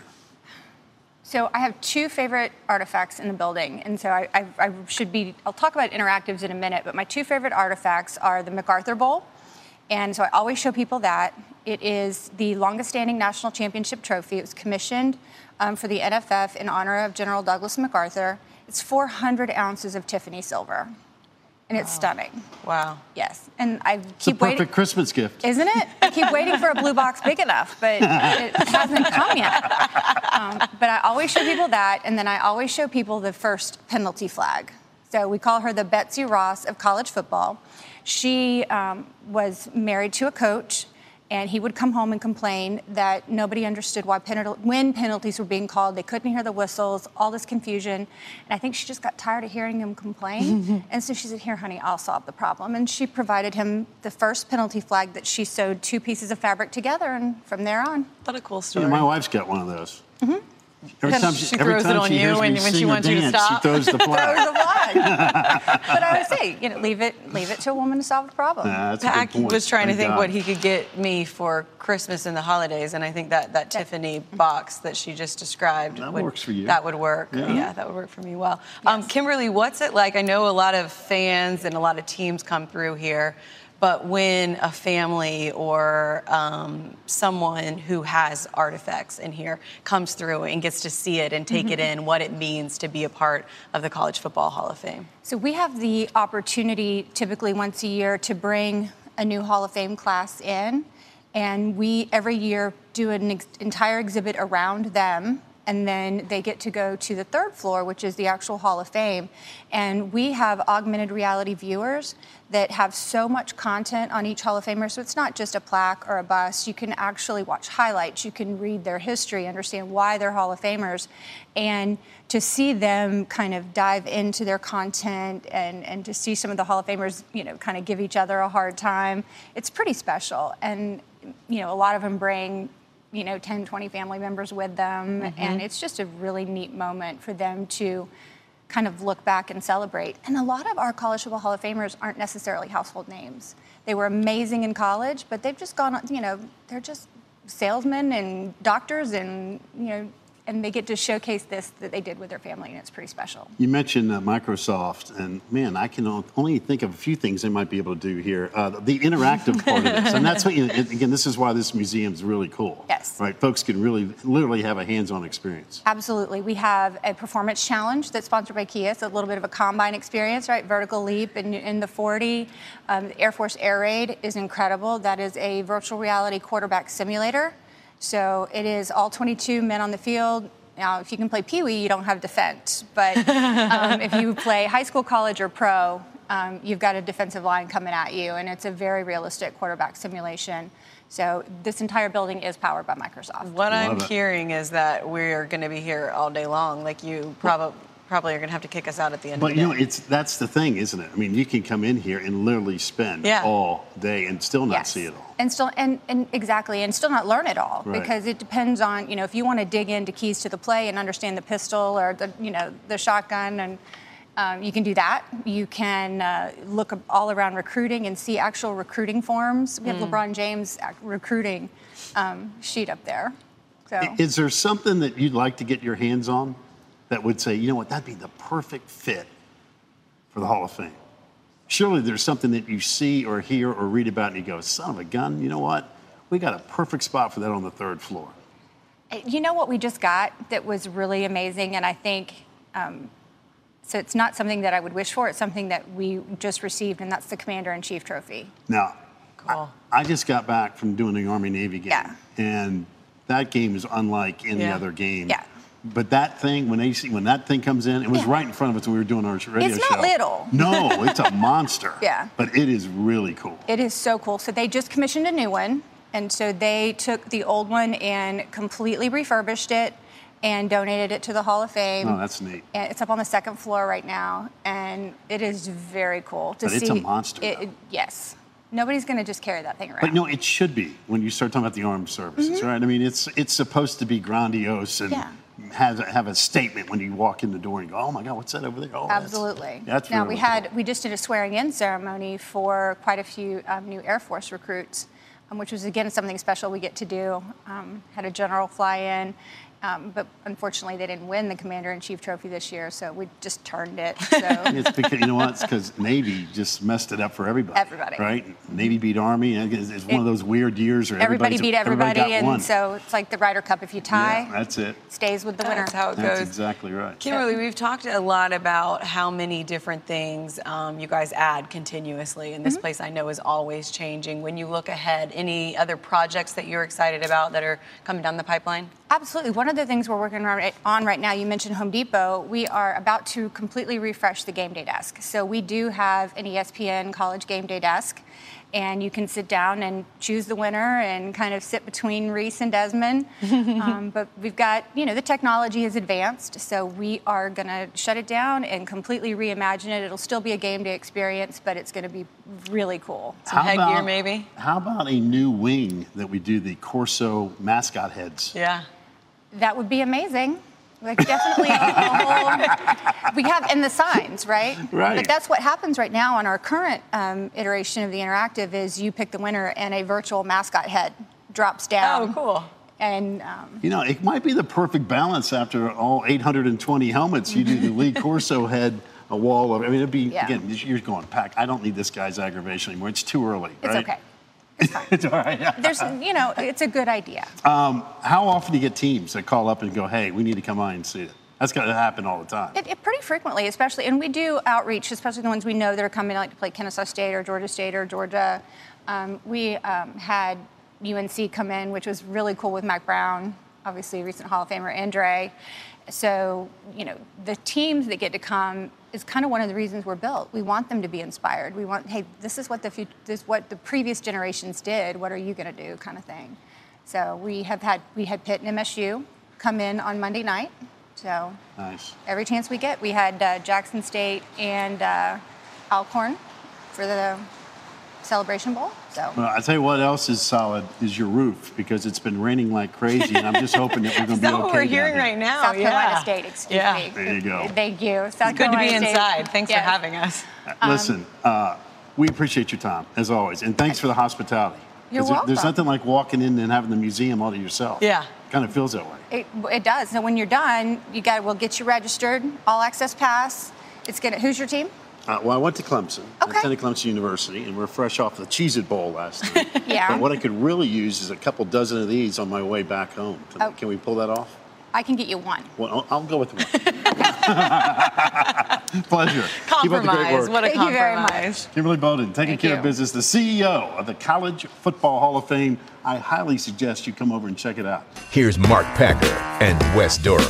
So I have two favorite artifacts in the building, and so I, I, I should be, I'll talk about interactives in a minute, but my two favorite artifacts are the MacArthur Bowl, and so I always show people that. It is the longest standing national championship trophy. It was commissioned um, for the N F F in honor of General Douglas MacArthur. It's four hundred ounces of Tiffany silver, and it's stunning. Wow. Yes, and I It's a keep perfect waiting. Christmas gift. Isn't it? I keep waiting for a blue box big enough, but it hasn't come yet. Um, but I always show people that, and then I always show people the first penalty flag. So we call her the Betsy Ross of college football. She um, was married to a coach, and he would come home and complain that nobody understood why penal- when penalties were being called. They couldn't hear the whistles, all this confusion. And I think she just got tired of hearing him complain. And so she said, here, honey, I'll solve the problem. And she provided him the first penalty flag that she sewed two pieces of fabric together, and from there on. What a cool You story. know, my wife's got one of those. Mm-hmm. Every And time she she, every throws it time on she you hears when- me when she sing or wants you to dance, stop. she throws the There flag. was a flag. But I would say, you know, leave it, leave it to a woman to solve the problem. Nah, that's a Pack good point. was trying to Thank think God. what he could get me for Christmas and the holidays, and I think that that Tiffany box that she just described That would, works for you. That would work. Yeah. Yeah, that would work for me well. Um, Kimberly, what's it like? I know a lot of fans and a lot of teams come through here, but when a family or um, someone who has artifacts in here comes through and gets to see it and take Mm-hmm. it in, what it means to be a part of the College Football Hall of Fame. So we have the opportunity typically once a year to bring a new Hall of Fame class in, and we every year do an ex- entire exhibit around them, and then they get to go to the third floor, which is the actual Hall of Fame. And we have augmented reality viewers that have so much content on each Hall of Famer. So it's not just a plaque or a bust. You can actually watch highlights. You can read their history, understand why they're Hall of Famers. And to see them kind of dive into their content and, and to see some of the Hall of Famers, you know, kind of give each other a hard time, it's pretty special. And, you know, a lot of them bring, you know, ten, twenty family members with them. Mm-hmm. And it's just a really neat moment for them to kind of look back and celebrate. And a lot of our College Football Hall of Famers aren't necessarily household names. They were amazing in college, but they've just gone, you know, they're just salesmen and doctors and, you know, and they get to showcase this that they did with their family, and it's pretty special. You mentioned uh, Microsoft, and man, I can only think of a few things they might be able to do here. Uh, the interactive part of this, and that's what, you know, again, this is why this museum is really cool. Yes. Right, folks can really, literally have a hands-on experience. Absolutely. We have a performance challenge that's sponsored by Kia. It's a little bit of a combine experience, right? Vertical leap in, in the forty. Um, the Air Force Air Raid is incredible. That is a virtual reality quarterback simulator. So it is all twenty-two men on the field. Now, if you can play Pee Wee, you don't have defense. But um, if you play high school, college, or pro, um, you've got a defensive line coming at you. And it's a very realistic quarterback simulation. So this entire building is powered by Microsoft. What Love I'm it. hearing is that we're going to be here all day long. Like you probably probably are going to have to kick us out at the end But of the you day. know, it's that's the thing, isn't it? I mean, you can come in here and literally spend Yeah. all day and still not Yes. see it all. And still, and, and exactly, and still not learn it all, Right. because it depends on, you know, if you want to dig into keys to the play and understand the pistol or the, you know, the shotgun, and Um, you can do that. You can uh, look all around recruiting and see actual recruiting forms. We have mm. LeBron James recruiting um, sheet up there. So. Is there something that you'd like to get your hands on that would say, you know what, that'd be the perfect fit for the Hall of Fame? Surely there's something that you see or hear or read about and you go, son of a gun, you know what? We got a perfect spot for that on the third floor. You know what we just got that was really amazing, and I think um, so it's not something that I would wish for. It's something that we just received, and that's the Commander-in-Chief Trophy. Now, cool. I, I just got back from doing the Army-Navy game, yeah. and that game is unlike any yeah. other game. Yeah. But that thing, when they see, when that thing comes in, it was yeah. right in front of us when we were doing our radio show. It's not show. little. No, it's a monster. Yeah. But it is really cool. It is so cool. So they just commissioned a new one, and so they took the old one and completely refurbished it and donated it to the Hall of Fame. Oh, that's neat. And it's up on the second floor right now, and it is very cool to but see. It's a monster. It, it, yes. Nobody's going to just carry that thing around. But no, it should be when you start talking about the armed services, mm-hmm. right? I mean, it's it's supposed to be grandiose and yeah. have, have a statement when you walk in the door and go, oh my God, what's that over there? Oh, absolutely. That's, that's now really we had cool. we just did a swearing-in ceremony for quite a few um, new Air Force recruits, um, which was again something special we get to do. Um, had a general fly in. Um, but unfortunately, they didn't win the Commander-in-Chief Trophy this year, so we just turned it. So. It's because, you know what? It's because Navy just messed it up for everybody. Everybody. Right? Navy beat Army. And it's, it's one it, of those weird years where everybody beat everybody, everybody and one. so it's like the Ryder Cup. If you tie, yeah, that's it. Stays with the winner. That's how it That's goes. exactly right. Kimberly, we've talked a lot about how many different things um, you guys add continuously, and this mm-hmm. place I know is always changing. When you look ahead, any other projects that you're excited about that are coming down the pipeline? Absolutely. One of the things we're working on right now, you mentioned Home Depot, we are about to completely refresh the game day desk. So we do have an E S P N college game day desk, and you can sit down and choose the winner and kind of sit between Reese and Desmond. um, but we've got, you know, the technology has advanced, so we are going to shut it down and completely reimagine it. It'll still be a game day experience, but it's going to be really cool. Some how headgear, about, maybe? How about a new wing that we do the Corso mascot heads? Yeah. That would be amazing. Like definitely a whole, we have in the signs, right? Right. But that's what happens right now on our current um, iteration of the interactive is you pick the winner and a virtual mascot head drops down. Oh, cool. And um, you know, it might be the perfect balance after all eight hundred twenty helmets. You do the Lee Corso head, a wall of. I mean, it'd be yeah. again. You're going, Pack. I don't need this guy's aggravation anymore. It's too early. It's right? okay. It's fine. It's all right. There's, you know, it's a good idea. Um, how often do you get teams that call up and go, "Hey, we need to come by and see it"? That's going to happen all the time. It, it pretty frequently, especially, and we do outreach, especially the ones we know that are coming, like to play Kennesaw State or Georgia State or Georgia. Um, we um, had U N C come in, which was really cool with Mike Brown, obviously recent Hall of Famer Andre. So, you know, the teams that get to come is kind of one of the reasons we're built. We want them to be inspired. We want, hey, this is what the future, this is what the previous generations did. What are you going to do, kind of thing. So we have had we had Pitt and M S U come in on Monday night. So nice. Every chance we get, we had uh, Jackson State and uh, Alcorn for the Celebration Bowl. So well, I tell you what else is solid is your roof because it's been raining like crazy, and I'm just hoping that we're going to be okay. That's what we're hearing here. right now. South yeah. Carolina State, excuse yeah. me. There you go. Thank you. South it's good Carolina to be State. inside. Thanks yes. for having us. Um, Listen, uh, we appreciate your time as always, and thanks for the hospitality. You're there, welcome. There's nothing like walking in and having the museum all to yourself. Yeah. Kind of feels that way. It, it does. So when you're done, you got we'll get you registered, all access pass. It's gonna. Who's your team? Uh, well, I went to Clemson. Okay. I attended Clemson University, and we're fresh off the Cheez-It Bowl last night. Yeah. But what I could really use is a couple dozen of these on my way back home. Can, Oh. can we pull that off? I can get you one. Well, I'll, I'll go with one. Pleasure. Compromise. Keep up the great work. What a Thank you very compromise. Kimberly Bowden, taking Thank care you. of business, the C E O of the College Football Hall of Fame. I highly suggest you come over and check it out. Here's Mark Packer and Wes Durham.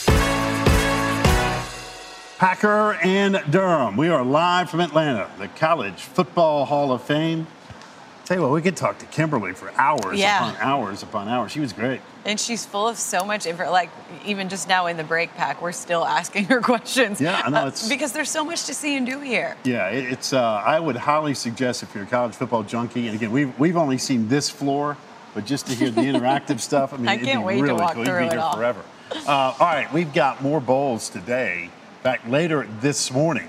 Packer and Durham. We are live from Atlanta, the College Football Hall of Fame. Tell you what, we could talk to Kimberly for hours Yeah. upon hours upon hours. She was great. And she's full of so much info. Like, even just now in the break pack, we're still asking her questions. Yeah, I know. Uh, It's, because there's so much to see and do here. yeah, it, it's. Uh, I would highly suggest if you're a college football junkie, and again, we've, we've only seen this floor, but just to hear the interactive stuff, I mean, I it'd can't be wait to really walk cool. You'd through be it here all. forever. Uh, all right, we've got more bowls today. Back later this morning,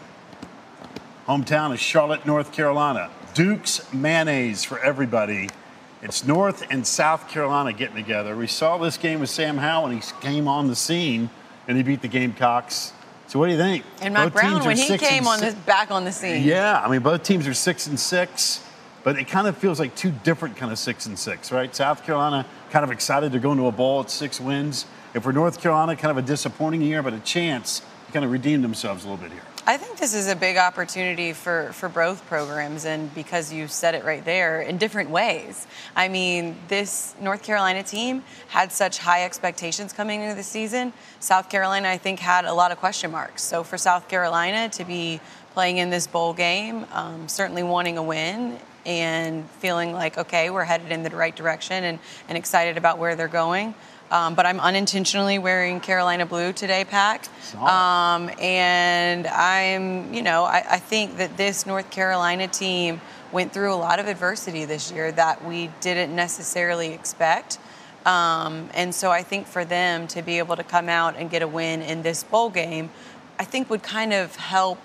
hometown is Charlotte, North Carolina. Duke's mayonnaise for everybody. It's North and South Carolina getting together. We saw this game with Sam Howell, and he came on the scene, and he beat the Gamecocks. So what do you think? And Mack Brown, when he came on the, back on the scene. Yeah, I mean, both teams are six and six, but it kind of feels like two different kind of six and six, right? South Carolina kind of excited to go into a bowl at six wins. If we're North Carolina, kind of a disappointing year, but a chance to kind of redeem themselves a little bit here. I think this is a big opportunity for, for both programs, and because you said it right there, in different ways. I mean, this North Carolina team had such high expectations coming into the season. South Carolina, I think, had a lot of question marks. So for South Carolina to be playing in this bowl game, um, certainly wanting a win and feeling like, okay, we're headed in the right direction and, and excited about where they're going. Um, but I'm unintentionally wearing Carolina blue today, Pack. Um, and I'm, you know, I, I think that this North Carolina team went through a lot of adversity this year that we didn't necessarily expect. Um, and so I think for them to be able to come out and get a win in this bowl game, I think would kind of help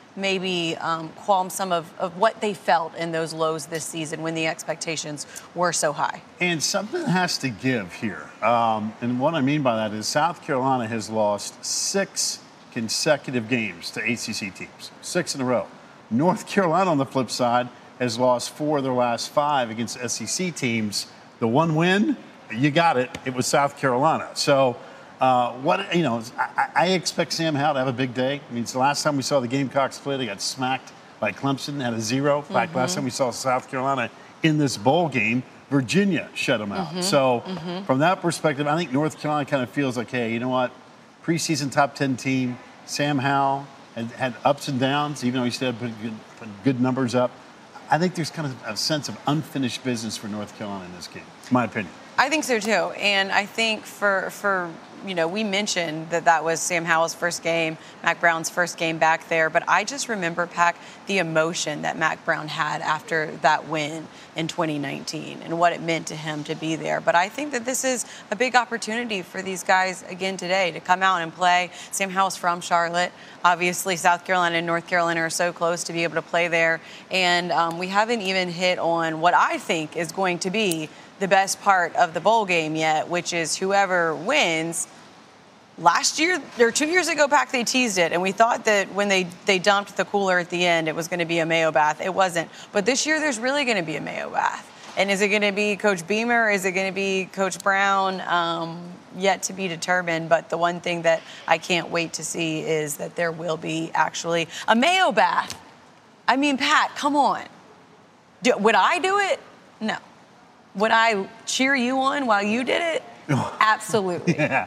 maybe um, qualm some of, of what they felt in those lows this season when the expectations were so high. And something has to give here. Um, and what I mean by that is South Carolina has lost six consecutive games to A C C teams, six in a row. North Carolina, on the flip side, has lost four of their last five against S E C teams. The one win, you got it, it was South Carolina. So, Uh, what you know, I, I expect Sam Howell to have a big day. I mean, it's the last time we saw the Gamecocks play, they got smacked by Clemson, had a zero. In fact, mm-hmm. last time we saw South Carolina in this bowl game, Virginia shut them out. Mm-hmm. So, mm-hmm. from that perspective, I think North Carolina kind of feels like, hey, you know what? Preseason top ten team. Sam Howell had, had ups and downs, even though he still had put good, put good numbers up. I think there's kind of a sense of unfinished business for North Carolina in this game, in my opinion. I think so too, and I think for for you know we mentioned that that was Sam Howell's first game, Mack Brown's first game back there, but I just remember, Pack, the emotion that Mack Brown had after that win in twenty nineteen and what it meant to him to be there. But I think that this is a big opportunity for these guys again today to come out and play. Sam Howell's from Charlotte. Obviously, South Carolina and North Carolina are so close to be able to play there, and um, we haven't even hit on what I think is going to be the best part of the bowl game yet, which is whoever wins. Last year, or two years ago, Pack, they teased it, and we thought that when they, they dumped the cooler at the end, it was going to be a mayo bath. It wasn't. But this year, there's really going to be a mayo bath. And is it going to be Coach Beamer? Is it going to be Coach Brown? Um, yet to be determined. But the one thing that I can't wait to see is that there will be actually a mayo bath. I mean, Pat, come on. Do, would I do it? No. Would I cheer you on while you did it? Absolutely. Yeah.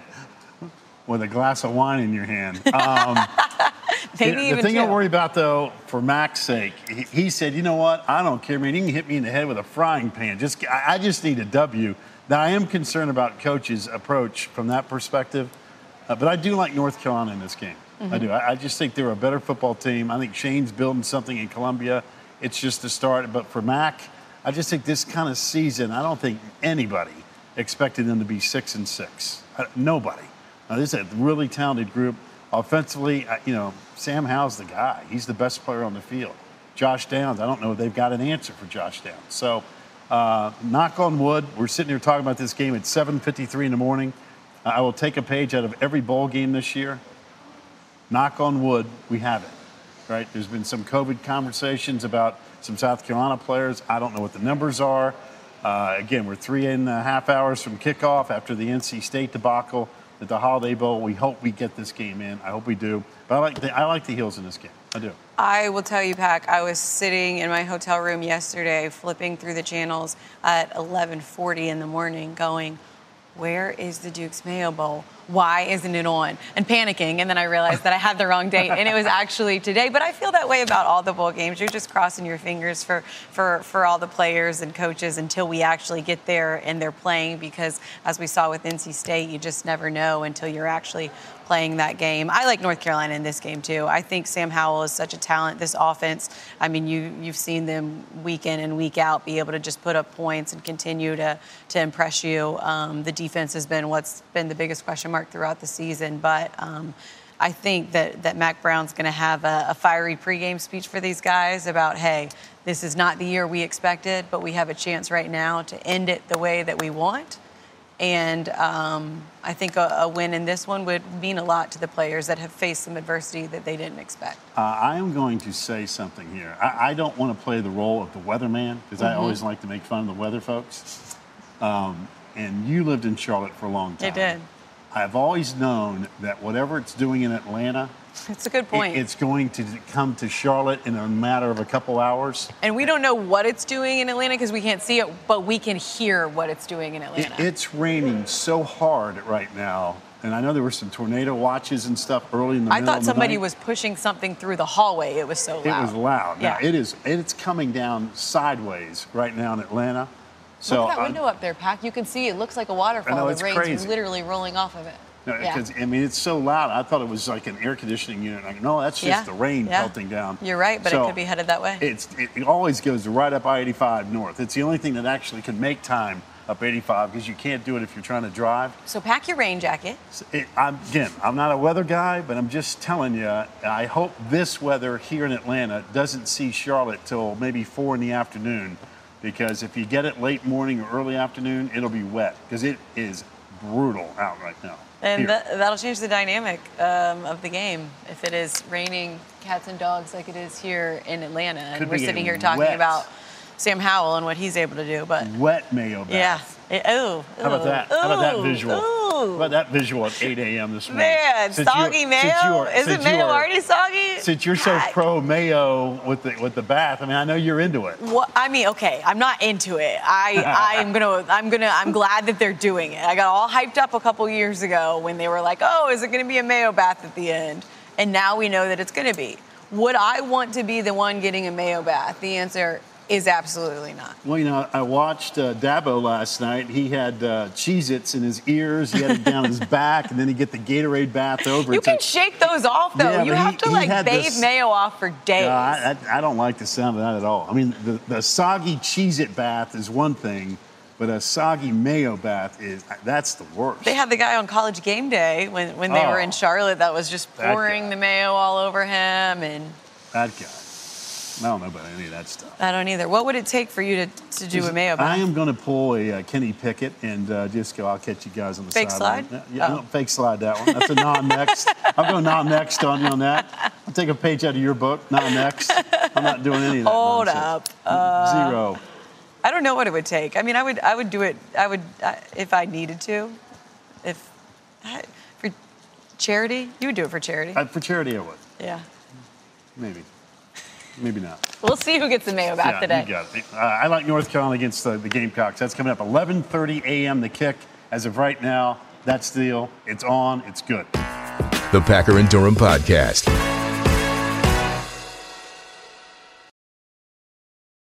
With a glass of wine in your hand. Um, Maybe the even thing two. I worry about, though, for Mack's sake, he, he said, you know what? I don't care, man. You can hit me in the head with a frying pan. Just, I, I just need a W. Now, I am concerned about Coach's approach from that perspective, uh, but I do like North Carolina in this game. Mm-hmm. I do. I, I just think they're a better football team. I think Shane's building something in Columbia. It's just a start. But for Mack, I just think this kind of season, I don't think anybody expected them to be six and six. Uh, nobody. Now, this is a really talented group. Offensively, you know, Sam Howell's the guy. He's the best player on the field. Josh Downs, I don't know if they've got an answer for Josh Downs. So, uh, knock on wood, we're sitting here talking about this game at seven fifty-three in the morning. Uh, I will take a page out of every bowl game this year. Knock on wood, we have it, right? There's been some COVID conversations about some South Carolina players. I don't know what the numbers are. Uh, again, we're three and a half hours from kickoff after the N C State debacle at the Holiday Bowl. We hope we get this game in. I hope we do. But I like the, I like the Heels in this game. I do. I will tell you, Pack, I was sitting in my hotel room yesterday flipping through the channels at eleven forty in the morning going, where is the Duke's Mayo Bowl? Why isn't it on? And panicking. And then I realized that I had the wrong date, and it was actually today. But I feel that way about all the bowl games. You're just crossing your fingers for, for, for all the players and coaches until we actually get there and they're playing, because as we saw with N C State, you just never know until you're actually playing that game. I like North Carolina in this game, too. I think Sam Howell is such a talent. This offense, I mean, you, you've seen them week in and week out be able to just put up points and continue to, to impress you. Um, the defense has been what's been the biggest question mark throughout the season. But um, I think that, that Mac Brown's going to have a, a fiery pregame speech for these guys about, hey, this is not the year we expected, but we have a chance right now to end it the way that we want. And um, I think a, a win in this one would mean a lot to the players that have faced some adversity that they didn't expect. Uh, I am going to say something here. I, I don't want to play the role of the weatherman because mm-hmm. I always like to make fun of the weather folks. Um, and you lived in Charlotte for a long time. I did. I've always known that whatever it's doing in Atlanta, it's a good point. It, it's going to come to Charlotte in a matter of a couple hours. And we don't know what it's doing in Atlanta because we can't see it, but we can hear what it's doing in Atlanta. It, it's raining so hard right now. And I know there were some tornado watches and stuff early in the I middle thought of the somebody night. was pushing something through the hallway. It was so loud. It was loud. Yeah. Now, it is, it's coming down sideways right now in Atlanta. So look at that I'm, window up there, Pac. You can see it looks like a waterfall. I know, the it's rain's crazy. literally rolling off of it. No, yeah. because, I mean, it's so loud. I thought it was like an air conditioning unit. Like, no, that's just yeah. the rain yeah. pelting down. You're right, but so it could be headed that way. It's, it, it always goes right up I eighty-five north. It's the only thing that actually can make time up eighty-five because you can't do it if you're trying to drive. So pack your rain jacket. It, I'm, again, I'm not a weather guy, but I'm just telling you, I hope this weather here in Atlanta doesn't see Charlotte till maybe four in the afternoon, because if you get it late morning or early afternoon, it'll be wet because it is brutal out right now. And th- that'll change the dynamic um, of the game if it is raining cats and dogs like it is here in Atlanta. And Could we're be sitting a here talking wet- about Sam Howell and what he's able to do. But Wet Mayo bath. yeah. It, ooh, How about that? How about that ooh, visual? ooh. How about that visual at eight a.m. this morning? Man, Since soggy you- mayo? since you are- Isn't since you mayo are- already soggy? Since you're so Heck. pro mayo with the with the bath, I mean, I know you're into it. Well, I mean, okay, I'm not into it. I, I'm gonna, I'm gonna, I'm glad that they're doing it. I got all hyped up a couple years ago when they were like, "Oh, is it gonna be a mayo bath at the end?" And now we know that it's gonna be. Would I want to be the one getting a mayo bath? The answer is absolutely not. Well, you know, I watched uh, Dabo last night. He had uh, Cheez-Its in his ears. He had it down his back, and then he'd get the Gatorade bath over. You it. can shake those off, though. Yeah, you but have he- to, he like, had bathe this- mayo off for days. No, I, I, I don't like the sound of that at all. I mean, the, the soggy Cheez-It bath is one thing, but a soggy mayo bath is, that's the worst. They had the guy on College Game Day when, when they Oh. were in Charlotte that was just That pouring guy. the mayo all over him, and That guy. I don't know about any of that stuff. I don't either. What would it take for you to, to do a mayo bath? I am going to pull a uh, Kenny Pickett and uh, just go, I'll catch you guys on the Fake sideline. slide? Yeah, Oh. no, fake slide that one. That's a non-next. I'll go non-next on you on that. I'll take a page out of your book, non-next. I'm not doing any of that Hold nonsense. up. Uh, Zero. I don't know what it would take. I mean, I would I would do it. I would I, if I needed to. If I, for charity, you would do it for charity. Uh, for charity, I would. Yeah. Maybe. Maybe not. We'll see who gets the mayo bath yeah, today. you got it. Uh, I like North Carolina against the, the Gamecocks. That's coming up eleven thirty a.m. the kick. As of right now, that's the deal. It's on. It's good. The Packer and Durham Podcast.